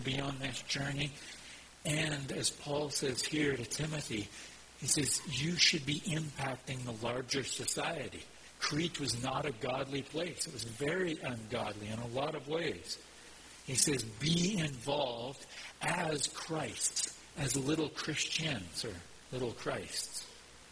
be on this journey. And as Paul says here to Timothy, he says, you should be impacting the larger society. Crete was not a godly place. It was very ungodly in a lot of ways. He says, be involved as Christs, as little Christians or little Christs.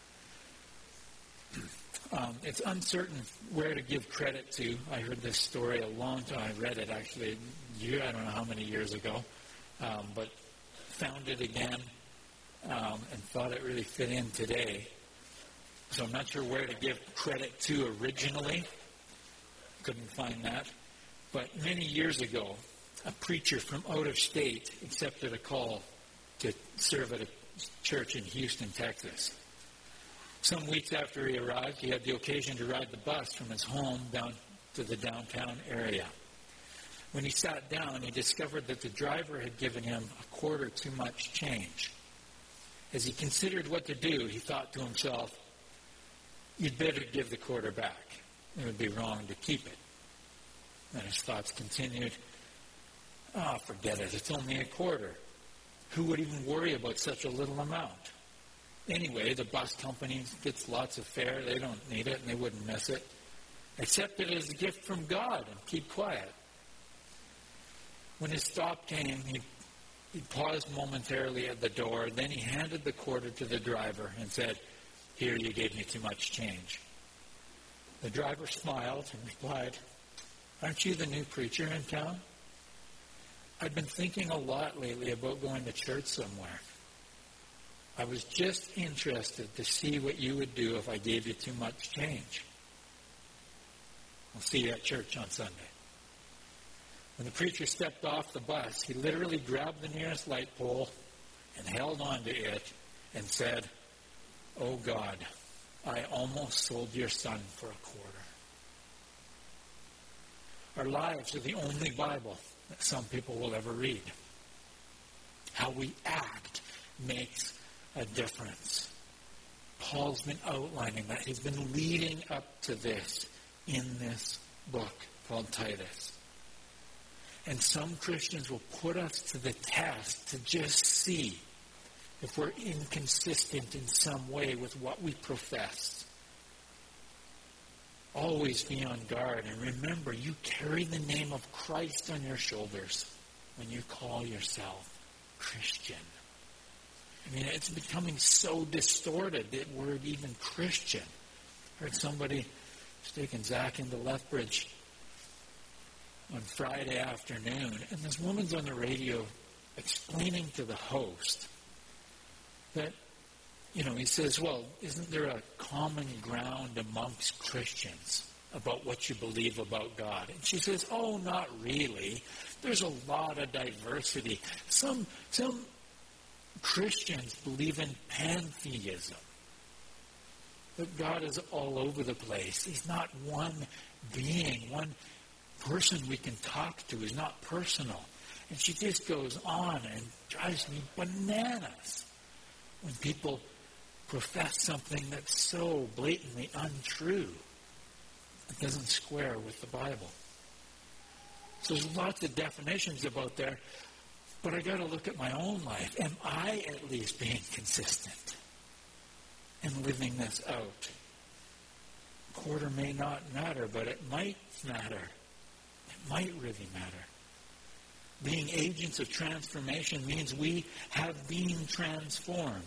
It's uncertain where to give credit to. I heard this story a long time. I read it actually I don't know how many years ago, but found it again and thought it really fit in today. So I'm not sure where to give credit to originally. Couldn't find that. But many years ago, a preacher from out of state accepted a call to serve at a church in Houston, Texas. Some weeks after he arrived, he had the occasion to ride the bus from his home down to the downtown area. When he sat down, he discovered that the driver had given him a quarter too much change. As he considered what to do, he thought to himself, you'd better give the quarter back. It would be wrong to keep it. And his thoughts continued, forget it, it's only a quarter. Who would even worry about such a little amount? Anyway, the bus company gets lots of fare. They don't need it, and they wouldn't miss it. Accept it as a gift from God and keep quiet. When his stop came, he paused momentarily at the door. Then he handed the quarter to the driver and said, here, you gave me too much change. The driver smiled and replied, aren't you the new preacher in town? I've been thinking a lot lately about going to church somewhere. I was just interested to see what you would do if I gave you too much change. I'll see you at church on Sunday. When the preacher stepped off the bus, he literally grabbed the nearest light pole and held on to it and said, oh God, I almost sold your son for a quarter. Our lives are the only Bible that some people will ever read. How we act makes a difference. Paul's been outlining that. He's been leading up to this in this book called Titus. And some Christians will put us to the test to just see if we're inconsistent in some way with what we profess. Always be on guard. And remember, you carry the name of Christ on your shoulders when you call yourself Christian. I mean, it's becoming so distorted, that word even Christian. I heard somebody taking Zach into Lethbridge on Friday afternoon, and this woman's on the radio explaining to the host that, he says, well, isn't there a common ground amongst Christians about what you believe about God? And she says, oh, not really. There's a lot of diversity. Some Christians believe in pantheism. That God is all over the place. He's not one being, one person we can talk to. He's not personal. And she just goes on and drives me bananas when people profess something that's so blatantly untrue. It doesn't square with the Bible. So there's lots of definitions about there. But I got to look at my own life. Am I at least being consistent and living this out? Quarter may not matter, but it might matter. It might really matter. Being agents of transformation means we have been transformed.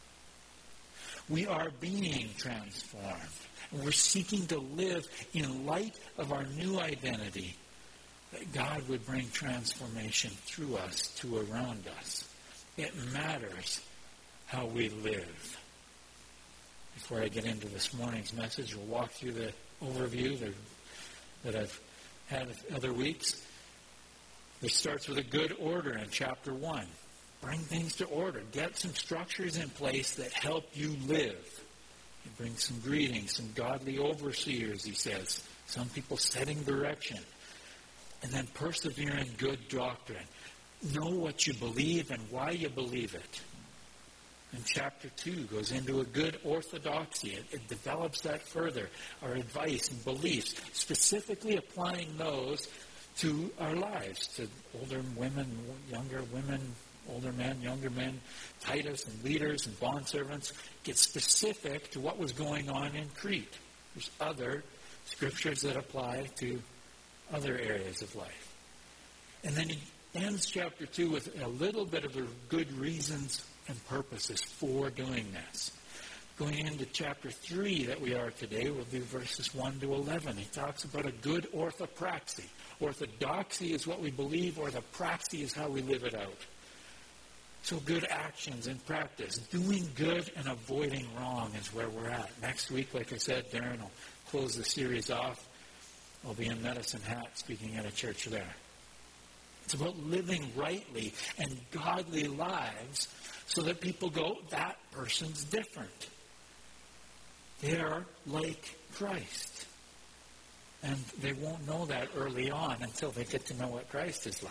We are being transformed. And we're seeking to live in light of our new identity, that God would bring transformation through us to around us. It matters how we live. Before I get into this morning's message, we'll walk through the overview that I've had other weeks. This starts with a good order in chapter 1. Bring things to order. Get some structures in place that help you live. He brings some greetings, some godly overseers, he says. Some people setting direction. And then persevere in good doctrine. Know what you believe and why you believe it. And chapter 2 goes into a good orthodoxy. It develops that further. Our advice and beliefs, specifically applying those to our lives, to older women, younger women, older men, younger men, Titus and leaders and bondservants. Get specific to what was going on in Crete. There's other scriptures that apply to other areas of life. And then he ends chapter 2 with a little bit of the good reasons and purposes for doing this. Going into chapter 3 that we are today, we'll do verses 1 to 11. He talks about a good orthopraxy. Orthodoxy is what we believe. Orthopraxy is how we live it out. So good actions and practice. Doing good and avoiding wrong is where we're at. Next week, like I said, Darren will close the series off. I'll be in Medicine Hat speaking at a church there. It's about living rightly and godly lives so that people go, that person's different. They are like Christ. And they won't know that early on until they get to know what Christ is like.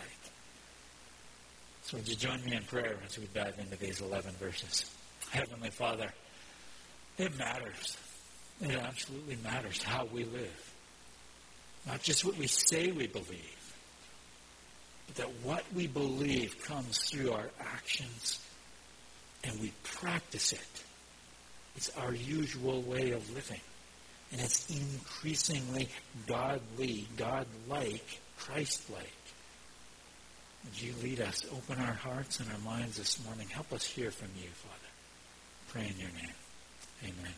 So would you join me in prayer as we dive into these 11 verses? Heavenly Father, it matters. It absolutely matters how we live. Not just what we say we believe, but that what we believe comes through our actions and we practice it. It's our usual way of living. And it's increasingly godly, God-like, Christ-like. Would you lead us? Open our hearts and our minds this morning. Help us hear from you, Father. Pray in your name. Amen.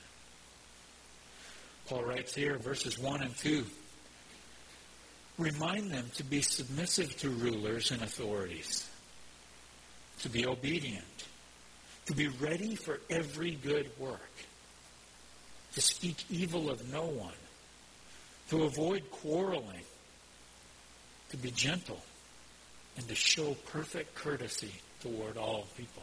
Paul writes here, verses 1 and 2. Remind them to be submissive to rulers and authorities, to be obedient, to be ready for every good work, to speak evil of no one, to avoid quarreling, to be gentle, and to show perfect courtesy toward all people.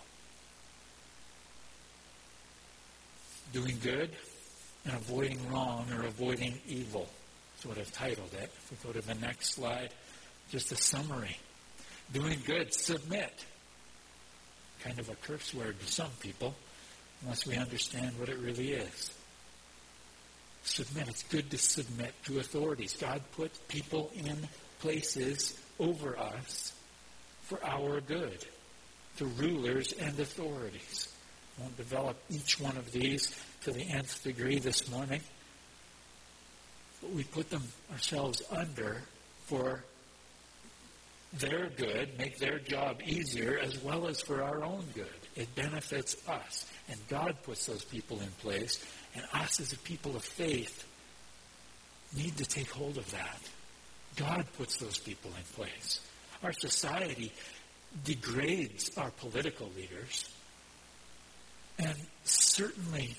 Doing good and avoiding wrong or avoiding evil. That's what I've titled it. If we go to the next slide, just a summary. Doing good, submit. Kind of a curse word to some people, unless we understand what it really is. Submit. It's good to submit to authorities. God puts people in places over us for our good, to rulers and authorities. I won't develop each one of these to the nth degree this morning, but we put them ourselves under for their good, make their job easier, as well as for our own good. It benefits us. And God puts those people in place, and us as a people of faith need to take hold of that. God puts those people in place. Our society degrades our political leaders, and certainly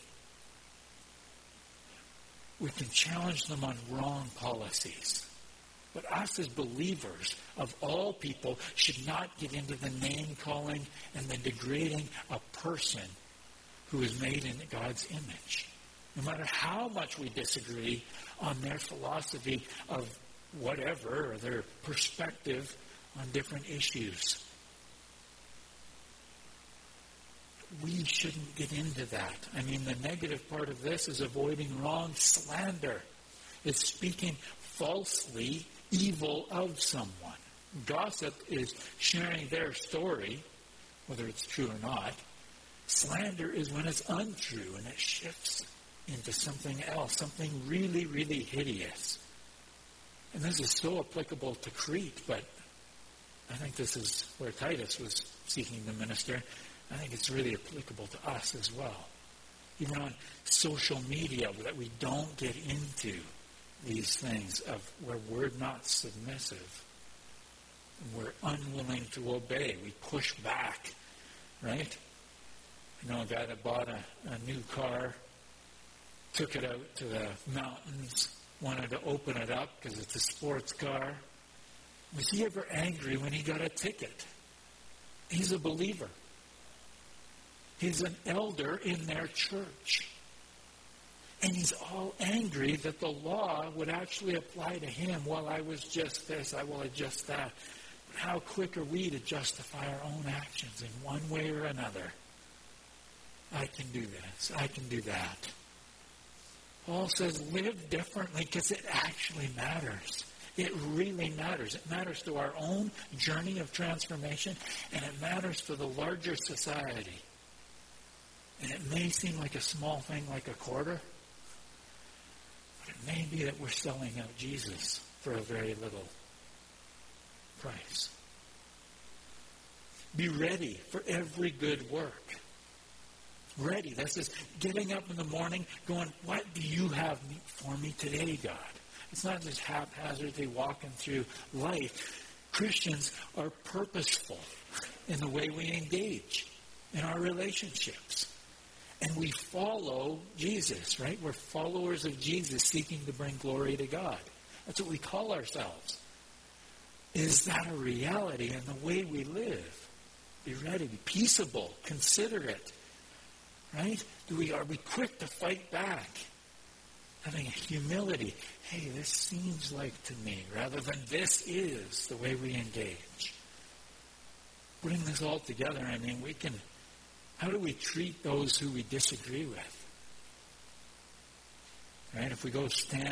we can challenge them on wrong policies. But us as believers of all people should not get into the name-calling and the degrading a person who is made in God's image. No matter how much we disagree on their philosophy of whatever, or their perspective on different issues. We shouldn't get into that. I mean, the negative part of this is avoiding wrong. Slander. It's speaking falsely evil of someone. Gossip is sharing their story, whether it's true or not. Slander is when it's untrue and it shifts into something else, something really, really hideous. And this is so applicable to Crete, but I think this is where Titus was seeking to minister. I think it's really applicable to us as well. Even on social media, that we don't get into these things of where we're not submissive. We're unwilling to obey. We push back, right? I know a guy that bought a new car, took it out to the mountains, wanted to open it up because it's a sports car. Was he ever angry when he got a ticket? He's a believer. He's an elder in their church. And he's all angry that the law would actually apply to him. Well, I was just this, I will adjust that. But how quick are we to justify our own actions in one way or another? I can do this, I can do that. Paul says live differently because it actually matters. It really matters. It matters to our own journey of transformation, and it matters for the larger society. And it may seem like a small thing, like a quarter, but it may be that we're selling out Jesus for a very little price. Be ready for every good work. Ready. That's just getting up in the morning going, what do you have for me today, God? It's not just haphazardly walking through life. Christians are purposeful in the way we engage in our relationships. And we follow Jesus, right? We're followers of Jesus seeking to bring glory to God. That's what we call ourselves. Is that a reality in the way we live? Be ready, be peaceable, considerate, right? Are we quick to fight back? Having a humility. Hey, this seems like to me, rather than this is the way we engage. Putting this all together, how do we treat those who we disagree with? Right? If we go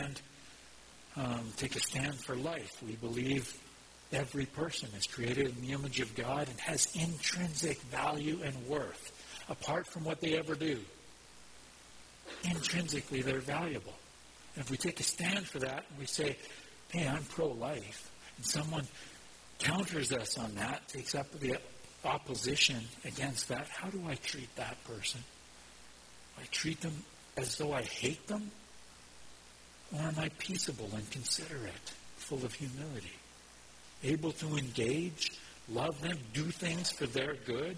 take a stand for life, we believe every person is created in the image of God and has intrinsic value and worth, apart from what they ever do. Intrinsically, they're valuable. And if we take a stand for that and we say, hey, I'm pro-life, and someone counters us on that, takes up the opposition against that, how do I treat that person? Do I treat them as though I hate them? Or am I peaceable and considerate, full of humility, able to engage, love them, do things for their good?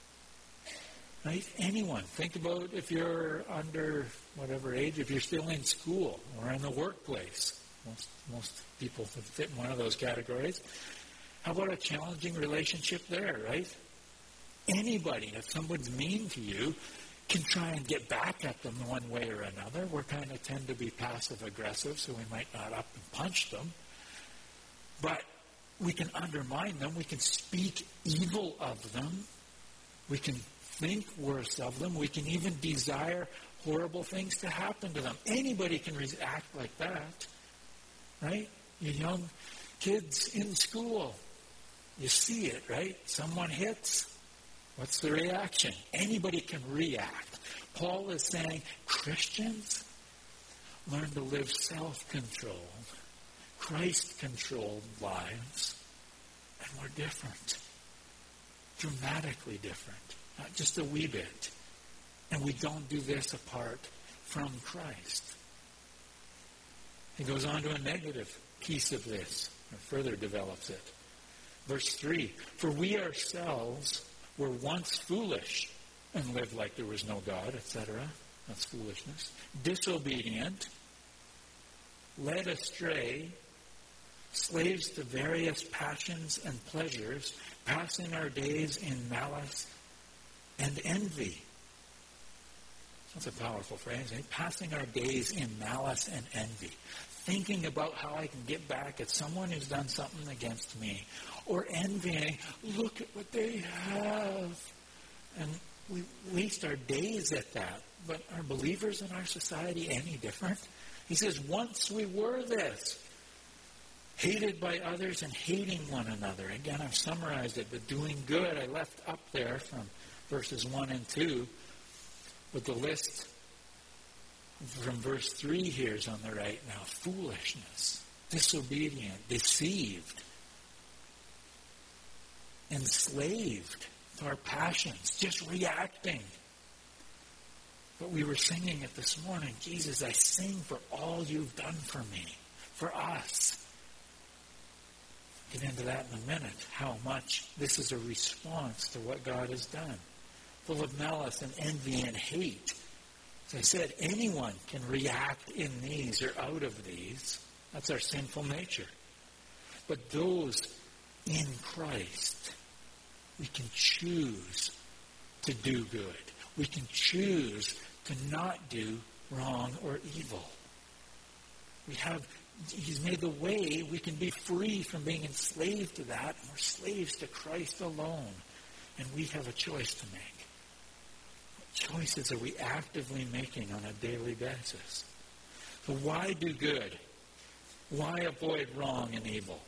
Right? Anyone. Think about if you're under whatever age, if you're still in school or in the workplace. Most people fit in one of those categories. How about a challenging relationship there, right? Anybody, if someone's mean to you, can try and get back at them one way or another. We kind of tend to be passive-aggressive, so we might not up and punch them. But we can undermine them. We can speak evil of them. We can think worse of them. We can even desire horrible things to happen to them. Anybody can react like that, right? You young kids in school, you see it, right? Someone hits. What's the reaction? Anybody can react. Paul is saying, Christians, learn to live self-controlled, Christ-controlled lives, and we're different. Dramatically different. Not just a wee bit. And we don't do this apart from Christ. He goes on to a negative piece of this, and further develops it. Verse 3, for we ourselves were once foolish and lived like there was no God, etc. That's foolishness. Disobedient, led astray, slaves to various passions and pleasures, passing our days in malice and envy. That's a powerful phrase, eh? Passing our days in malice and envy. Thinking about how I can get back at someone who's done something against me. Or envying, look at what they have. And we waste our days at that. But are believers in our society any different? He says, once we were this. Hated by others and hating one another. Again, I've summarized it, but doing good I left up there from verses 1 and 2. But the list from verse 3 here is on the right now. Foolishness, disobedient, deceived, enslaved to our passions, just reacting. But we were singing it this morning. Jesus, I sing for all you've done for me, for us. Get into that in a minute, how much this is a response to what God has done. Full of malice and envy and hate. As I said, anyone can react in these or out of these. That's our sinful nature. But those in Christ, we can choose to do good. We can choose to not do wrong or evil. He's made the way we can be free from being enslaved to that, and we're slaves to Christ alone. And we have a choice to make. What choices are we actively making on a daily basis? So why do good? Why avoid wrong and evil?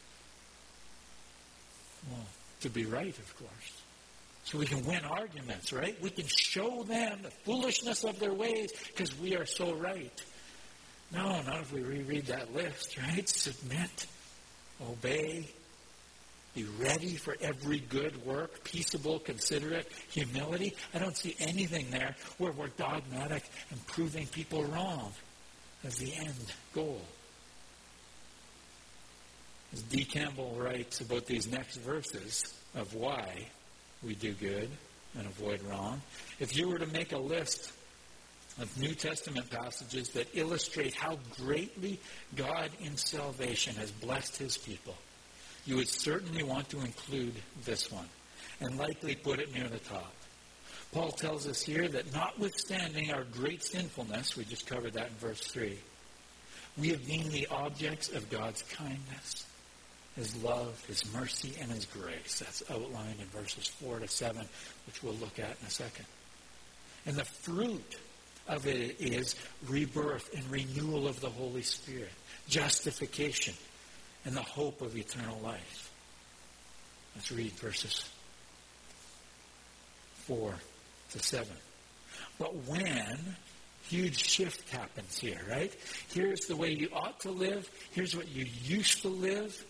Well, to be right, of course. So we can win arguments, right? We can show them the foolishness of their ways because we are so right. No, not if we reread that list, right? Submit, obey, be ready for every good work, peaceable, considerate, humility. I don't see anything there where we're dogmatic and proving people wrong as the end goal. As D. Campbell writes about these next verses of why we do good and avoid wrong, if you were to make a list of New Testament passages that illustrate how greatly God in salvation has blessed his people, you would certainly want to include this one and likely put it near the top. Paul tells us here that notwithstanding our great sinfulness, we just covered that in verse 3, we have been the objects of God's kindness, his love, his mercy, and his grace. That's outlined in verses 4 to 7, which we'll look at in a second. And the fruit of it is rebirth and renewal of the Holy Spirit, justification, and the hope of eternal life. Let's read verses 4 to 7. But when, huge shift happens here, right? Here's the way you ought to live. Here's what you used to live.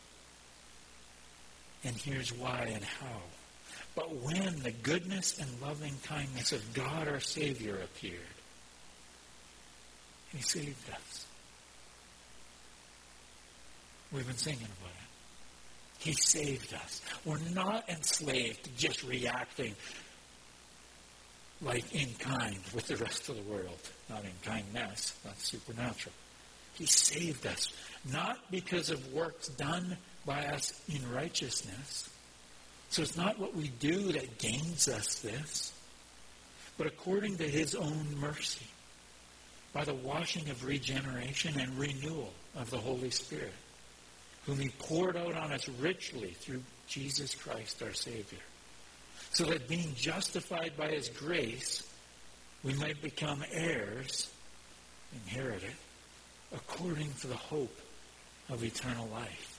And here's why and how. But when the goodness and loving kindness of God our Savior appeared, he saved us. We've been singing about it. He saved us. We're not enslaved to just reacting like in kind with the rest of the world. Not in kindness. That's supernatural. He saved us. Not because of works done by us in righteousness. So it's not what we do that gains us this, but according to his own mercy, by the washing of regeneration and renewal of the Holy Spirit, whom he poured out on us richly through Jesus Christ our Savior, so that being justified by his grace, we might become heirs, inherit it, according to the hope of eternal life.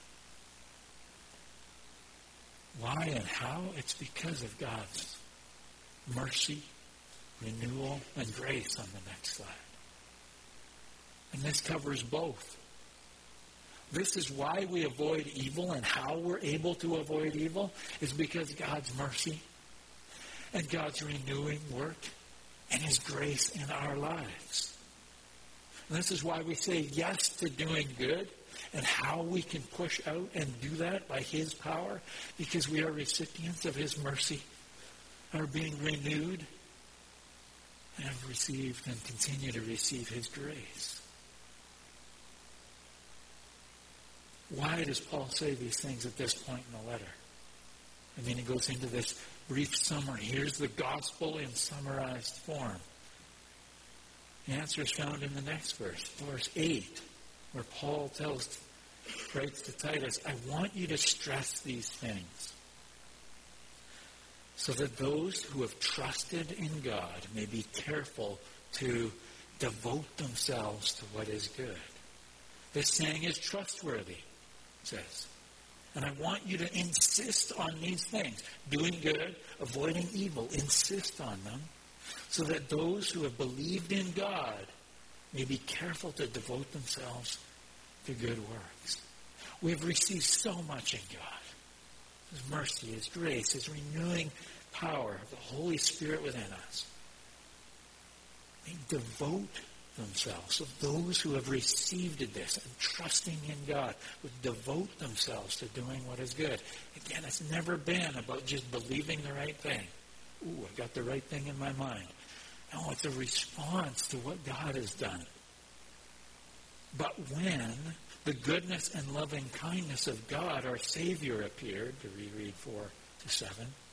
Why and how? It's because of God's mercy, renewal, and grace on the next slide. And this covers both. This is why we avoid evil, and how we're able to avoid evil is because God's mercy and God's renewing work and his grace in our lives. And this is why we say yes to doing good, and how we can push out and do that by his power, because we are recipients of his mercy, are being renewed, and have received and continue to receive his grace. Why does Paul say these things at this point in the letter? And then he goes into this brief summary. Here's the gospel in summarized form. The answer is found in the next verse 8, where Paul writes to Titus, I want you to stress these things, so that those who have trusted in God may be careful to devote themselves to what is good. This saying is trustworthy, it says. And I want you to insist on these things. Doing good, avoiding evil. Insist on them, so that those who have believed in God may be careful to devote themselves to good works. We have received so much in God. His mercy, his grace, his renewing power, the Holy Spirit within us. They devote themselves. So those who have received this and trusting in God would devote themselves to doing what is good. Again, it's never been about just believing the right thing. Ooh, I got the right thing in my mind. No, it's a response to what God has done. But when the goodness and loving kindness of God, our Savior, appeared, to reread 4 to 7,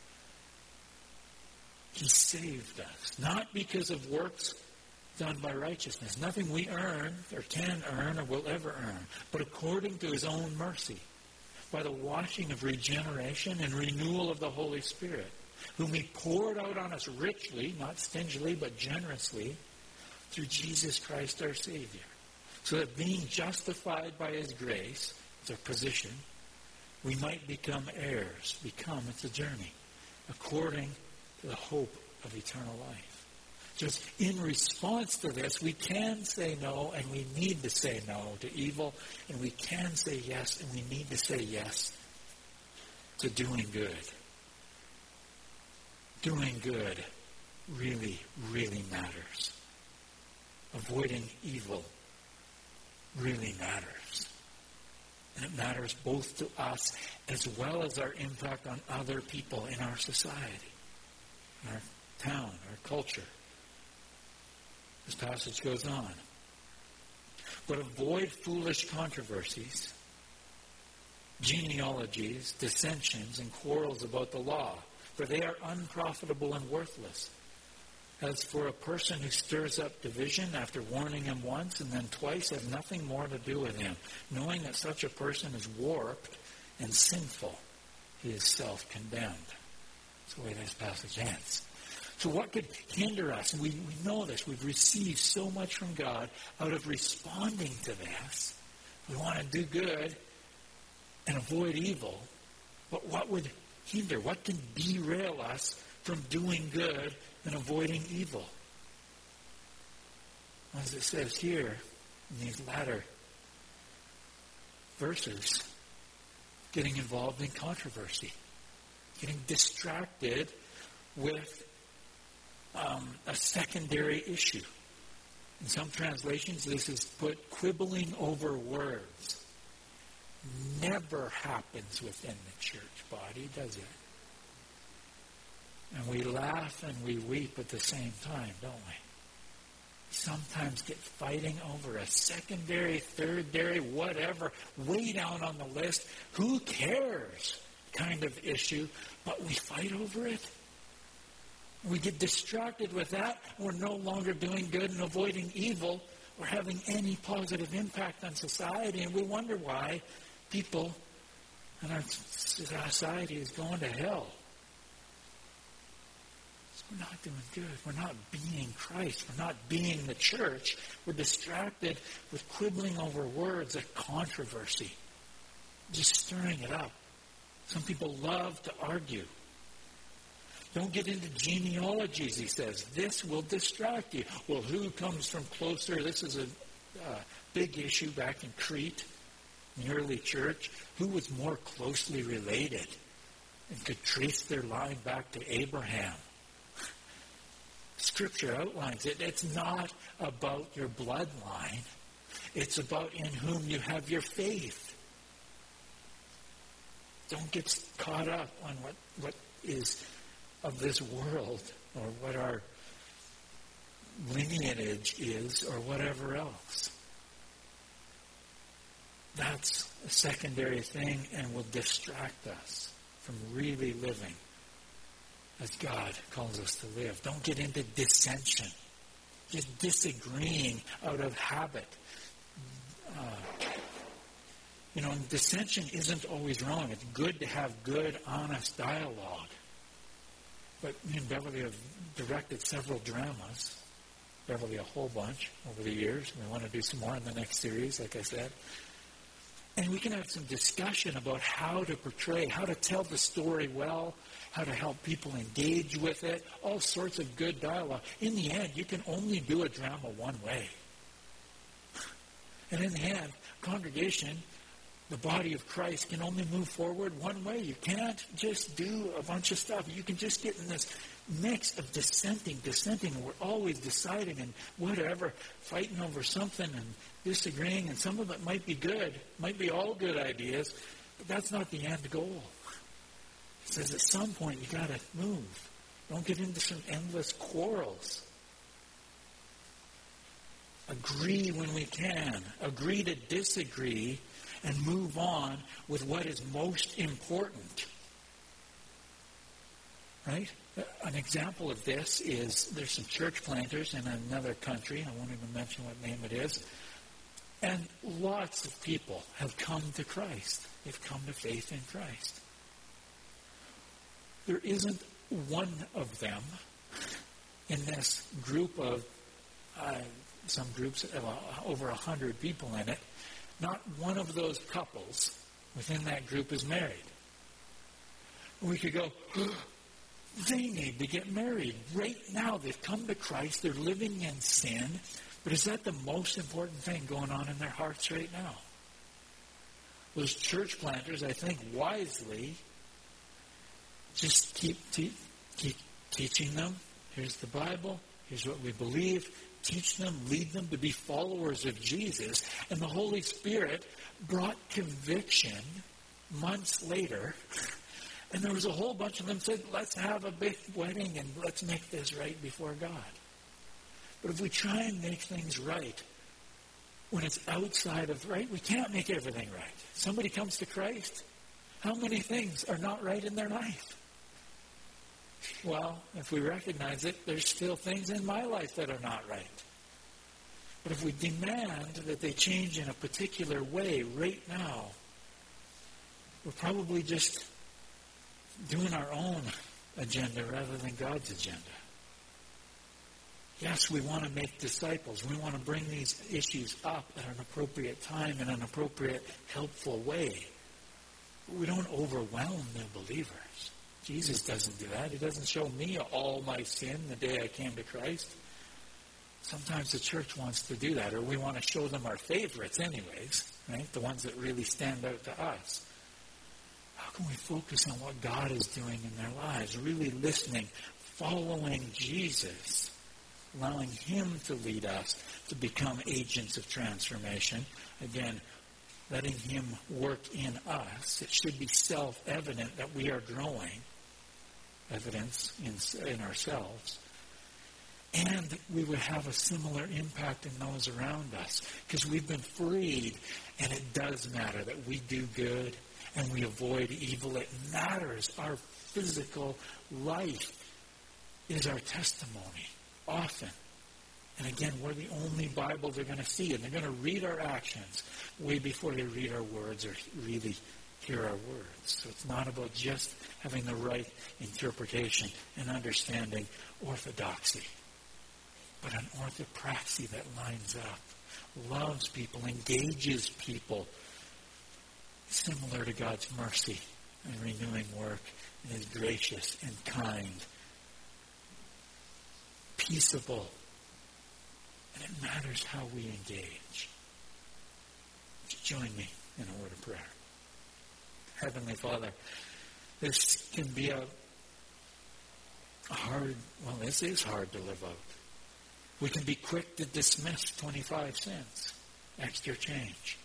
he saved us. Not because of works done by righteousness. Nothing we earn or can earn or will ever earn, but according to his own mercy, by the washing of regeneration and renewal of the Holy Spirit, whom he poured out on us richly, not stingily, but generously, through Jesus Christ our Savior, so that being justified by his grace, it's our position, we might become heirs. Become, it's a journey, according to the hope of eternal life. Just in response to this, we can say no, and we need to say no to evil, and we can say yes, and we need to say yes to doing good. Doing good really, really matters. Avoiding evil really matters. And it matters both to us as well as our impact on other people in our society, our town, our culture. This passage goes on. But avoid foolish controversies, genealogies, dissensions, and quarrels about the law, for they are unprofitable and worthless. As for a person who stirs up division after warning him once and then twice, have nothing more to do with him, knowing that such a person is warped and sinful. He is self-condemned. That's the way this passage ends. So what could hinder us? And we know this. We've received so much from God out of responding to this. We want to do good and avoid evil. But what would hinder? What can derail us from doing good and avoiding evil? As it says here in these latter verses, getting involved in controversy, getting distracted with a secondary issue. In some translations, this is put quibbling over words. Never happens within the church body, does it? And we laugh and we weep at the same time, don't we? Sometimes get fighting over a secondary, thirdary, whatever, way down on the list, who cares kind of issue, but we fight over it. We get distracted with that. We're no longer doing good and avoiding evil or having any positive impact on society, and we wonder why people in our society is going to hell. We're not doing good. We're not being Christ. We're not being the church. We're distracted with quibbling over words, a controversy, just stirring it up. Some people love to argue. Don't get into genealogies, he says. This will distract you. Well, who comes from closer? This is a big issue back in Crete, in the early church. Who was more closely related and could trace their line back to Abraham? Scripture outlines it. It's not about your bloodline. It's about in whom you have your faith. Don't get caught up on what is of this world or what our lineage is or whatever else. That's a secondary thing and will distract us from really living as God calls us to live. Don't get into dissension. Just disagreeing out of habit. Dissension isn't always wrong. It's good to have good, honest dialogue. But me and Beverly have directed several dramas. Beverly a whole bunch over the years. We want to do some more in the next series, like I said. And we can have some discussion about how to portray, how to tell the story well, how to help people engage with it, all sorts of good dialogue. In the end, you can only do a drama one way. And in the end, congregation, the body of Christ, can only move forward one way. You can't just do a bunch of stuff. You can just get in this mix of dissenting, and we're always deciding and whatever, fighting over something and disagreeing, and some of it might be good, might be all good ideas, but that's not the end goal. It says at some point you got to move. Don't get into some endless quarrels. Agree when we can. Agree to disagree and move on with what is most important. Right? An example of this is there's some church planters in another country. I won't even mention what name it is. And lots of people have come to Christ. They've come to faith in Christ. There isn't one of them in this group of some groups have over 100 people in it. Not one of those couples within that group is married. We could go, they need to get married right now. They've come to Christ. They're living in sin. But is that the most important thing going on in their hearts right now? Those church planters, I think, wisely just keep teaching them. Here's the Bible. Here's what we believe. Teach them, lead them to be followers of Jesus. And the Holy Spirit brought conviction months later. And there was a whole bunch of them said, let's have a big wedding and let's make this right before God. But if we try and make things right when it's outside of right, we can't make everything right. Somebody comes to Christ, how many things are not right in their life? Well, if we recognize it, there's still things in my life that are not right. But if we demand that they change in a particular way right now, we're probably just doing our own agenda rather than God's agenda. Yes, we want to make disciples. We want to bring these issues up at an appropriate time in an appropriate, helpful way. But we don't overwhelm new believers. Jesus doesn't do that. He doesn't show me all my sin the day I came to Christ. Sometimes the church wants to do that, or we want to show them our favorites anyways, right? The ones that really stand out to us. How can we focus on what God is doing in their lives? Really listening, following Jesus, allowing Him to lead us to become agents of transformation. Again, letting Him work in us. It should be self-evident that we are growing evidence in ourselves. And we would have a similar impact in those around us because we've been freed, and it does matter that we do good and we avoid evil. It matters. Our physical life is our testimony often. And again, we're the only Bible they're going to see, and they're going to read our actions way before they read our words or really hear our words. So it's not about just having the right interpretation and understanding orthodoxy, but an orthopraxy that lines up, loves people, engages people, similar to God's mercy and renewing work, and is gracious and kind, peaceable. And it matters how we engage. Would you join me in a word of prayer? Heavenly Father, this can be this is hard to live out. We can be quick to dismiss 25 cents, extra change.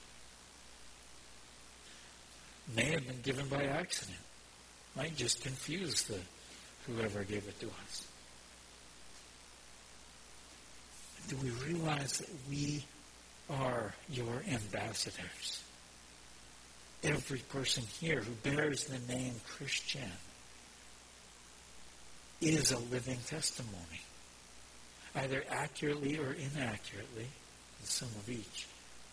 May have been given by accident. Might just confuse whoever gave it to us. Do we realize that we are your ambassadors? Every person here who bears the name Christian is a living testimony, either accurately or inaccurately, some of each.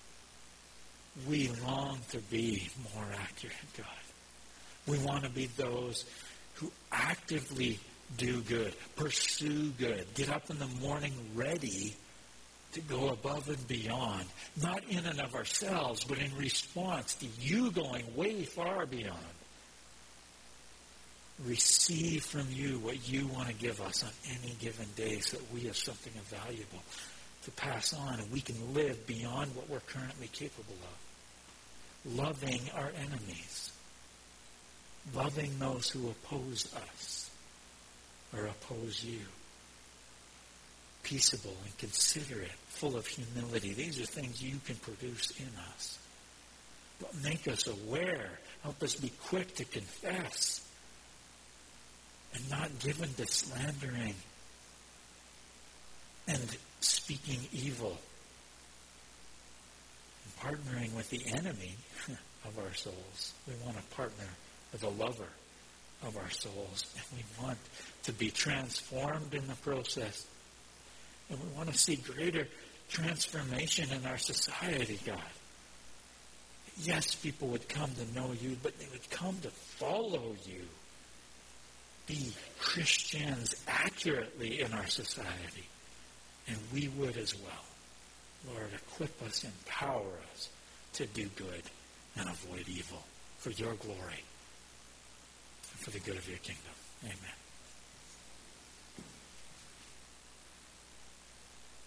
We long to be more accurate, God. We want to be those who actively do good, pursue good, get up in the morning ready to go above and beyond, not in and of ourselves, but in response to you going way far beyond. Receive from you what you want to give us on any given day so that we have something valuable to pass on and we can live beyond what we're currently capable of. Loving our enemies. Loving those who oppose us or oppose you. Peaceable and considerate, full of humility. These are things you can produce in us. But make us aware. Help us be quick to confess and not given to slandering and speaking evil and partnering with the enemy of our souls. We want to partner with a lover of our souls, and we want to be transformed in the process. And we want to see greater transformation in our society, God. Yes, people would come to know you, but they would come to follow you. Be Christians accurately in our society. And we would as well. Lord, equip us, empower us to do good and avoid evil for your glory and for the good of your kingdom. Amen.